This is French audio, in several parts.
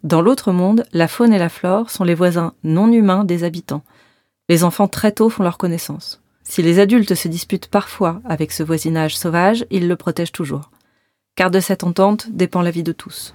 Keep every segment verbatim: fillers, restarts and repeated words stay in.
Dans l'autre monde, la faune et la flore sont les voisins non humains des habitants. Les enfants très tôt font leur connaissance. Si les adultes se disputent parfois avec ce voisinage sauvage, ils le protègent toujours. Car de cette entente dépend la vie de tous.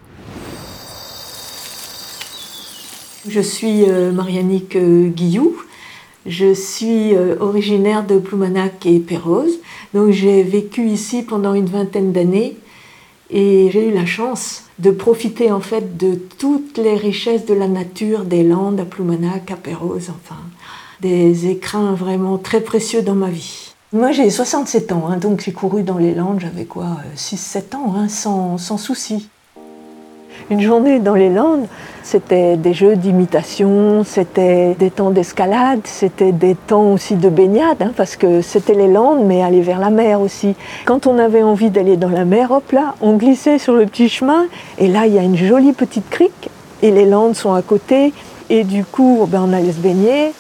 Je suis euh, Marianique euh, Guillou. Je suis euh, originaire de Ploumanac et Pérouse. Donc j'ai vécu ici pendant une vingtaine d'années et j'ai eu la chance de profiter en fait de toutes les richesses de la nature des Landes à Ploumanac, à Pérouse, enfin des écrins vraiment très précieux dans ma vie. Moi j'ai soixante-sept ans, hein, donc j'ai couru dans les Landes, j'avais quoi, six sept ans, hein, sans, sans souci. Une journée dans les Landes, c'était des jeux d'imitation, c'était des temps d'escalade, c'était des temps aussi de baignade, hein, parce que c'était les Landes, mais aller vers la mer aussi. Quand on avait envie d'aller dans la mer, hop là, on glissait sur le petit chemin, et là il y a une jolie petite crique, et les Landes sont à côté, et du coup ben, on allait se baigner.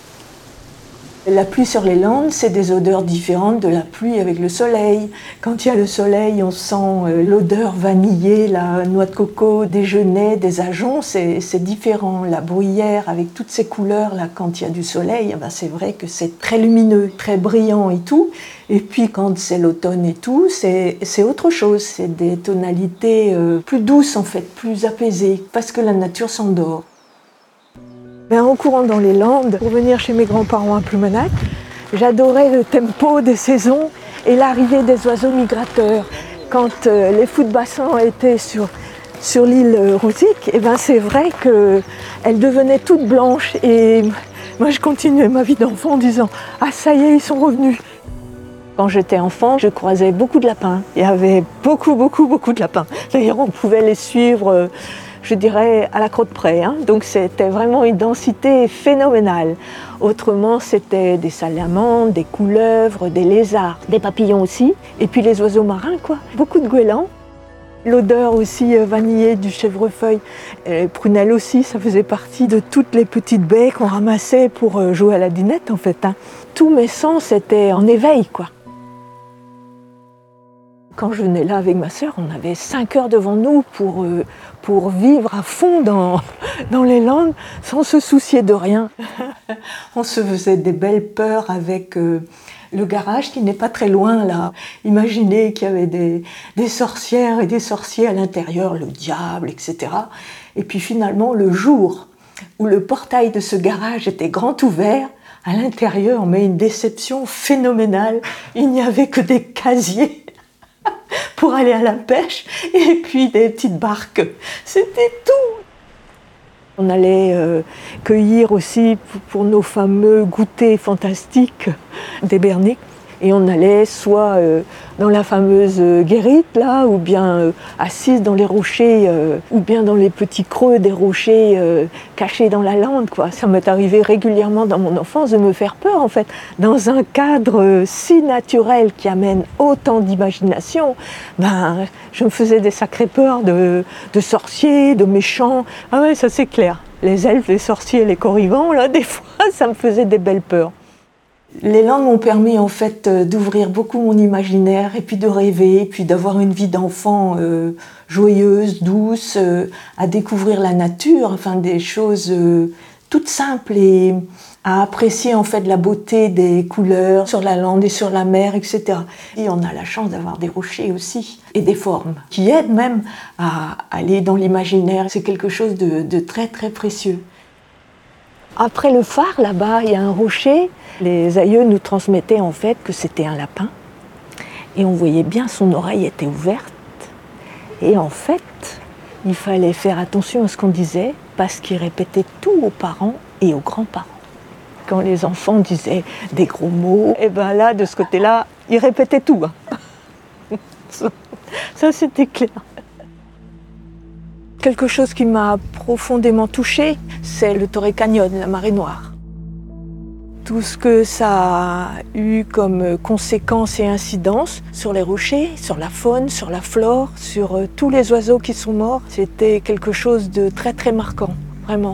La pluie sur les Landes, c'est des odeurs différentes de la pluie avec le soleil. Quand il y a le soleil, on sent l'odeur vanillée, la noix de coco, des genêts, des ajoncs, c'est, c'est différent. La bruyère avec toutes ces couleurs, là, quand il y a du soleil, ben c'est vrai que c'est très lumineux, très brillant et tout. Et puis quand c'est l'automne et tout, c'est, c'est autre chose. C'est des tonalités euh, plus douces en fait, plus apaisées, parce que la nature s'endort. Ben, en courant dans les Landes, pour venir chez mes grands-parents à Ploumanac, j'adorais le tempo des saisons et l'arrivée des oiseaux migrateurs. Quand euh, les fous de bassin étaient sur, sur l'île Rouzic, et ben, c'est vrai qu'elles devenaient toutes blanches. Et moi, je continuais ma vie d'enfant en disant « Ah, ça y est, ils sont revenus !» Quand j'étais enfant, je croisais beaucoup de lapins. Il y avait beaucoup, beaucoup, beaucoup de lapins. D'ailleurs, on pouvait les suivre... Euh, je dirais à la crotte près, hein. Donc c'était vraiment une densité phénoménale. Autrement, c'était des salamandres, des couleuvres, des lézards, des papillons aussi, et puis les oiseaux marins, quoi. Beaucoup de goélands. L'odeur aussi vanillée du chèvrefeuille, les prunelles aussi, ça faisait partie de toutes les petites baies qu'on ramassait pour jouer à la dinette en fait, hein. Tous mes sens étaient en éveil, quoi. Quand je venais là avec ma sœur, on avait cinq heures devant nous pour, euh, pour vivre à fond dans, dans les Landes sans se soucier de rien. On se faisait des belles peurs avec euh, le garage qui n'est pas très loin là. Imaginez qu'il y avait des, des sorcières et des sorciers à l'intérieur, le diable, et cetera. Et puis finalement, le jour où le portail de ce garage était grand ouvert, à l'intérieur, mais une déception phénoménale. Il n'y avait que des casiers pour aller à la pêche, et puis des petites barques. C'était tout. On allait euh, cueillir aussi pour, pour nos fameux goûters fantastiques des berniques. Et on allait soit euh, dans la fameuse euh, guérite, là, ou bien euh, assise dans les rochers, euh, ou bien dans les petits creux des rochers euh, cachés dans la lande, quoi. Ça m'est arrivé régulièrement dans mon enfance de me faire peur, en fait. Dans un cadre euh, si naturel qui amène autant d'imagination, ben, je me faisais des sacrées peurs de, de sorciers, de méchants. Ah ouais, ça c'est clair. Les elfes, les sorciers, les corrigans, là, des fois, ça me faisait des belles peurs. Les Landes m'ont permis en fait d'ouvrir beaucoup mon imaginaire et puis de rêver, puis d'avoir une vie d'enfant euh, joyeuse, douce, euh, à découvrir la nature, enfin des choses euh, toutes simples et à apprécier en fait la beauté des couleurs sur la lande et sur la mer, et cetera. Et on a la chance d'avoir des rochers aussi et des formes qui aident même à aller dans l'imaginaire. C'est quelque chose de, de très très précieux. Après le phare, là-bas, il y a un rocher. Les aïeux nous transmettaient en fait que c'était un lapin. Et on voyait bien son oreille était ouverte. Et en fait, il fallait faire attention à ce qu'on disait parce qu'il répétait tout aux parents et aux grands-parents. Quand les enfants disaient des gros mots, et ben là, de ce côté-là, ils répétaient tout. Hein. Ça, c'était clair. Quelque chose qui m'a profondément touchée, c'est le Torrey Canyon, la marée noire. Tout ce que ça a eu comme conséquences et incidences sur les rochers, sur la faune, sur la flore, sur tous les oiseaux qui sont morts, c'était quelque chose de très très marquant, vraiment.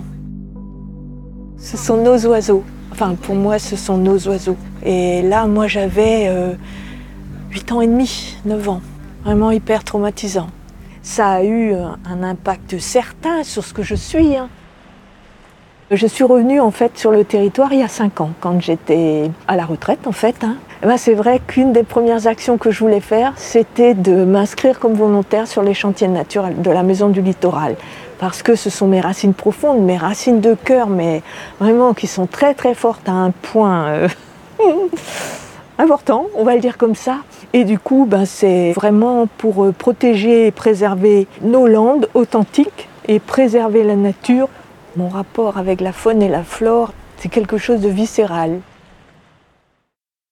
Ce sont nos oiseaux, enfin pour moi ce sont nos oiseaux. Et là moi j'avais euh, huit ans et demi, neuf ans, vraiment hyper traumatisant. Ça a eu un impact certain sur ce que je suis. Hein. Je suis revenue en fait sur le territoire il y a cinq ans, quand j'étais à la retraite en fait. Hein. Et ben, c'est vrai qu'une des premières actions que je voulais faire, c'était de m'inscrire comme volontaire sur les chantiers de nature de la Maison du Littoral. Parce que ce sont mes racines profondes, mes racines de cœur, mais vraiment qui sont très très fortes à un point euh, important, on va le dire comme ça. Et du coup, ben, c'est vraiment pour protéger et préserver nos landes authentiques et préserver la nature. Mon rapport avec la faune et la flore, c'est quelque chose de viscéral.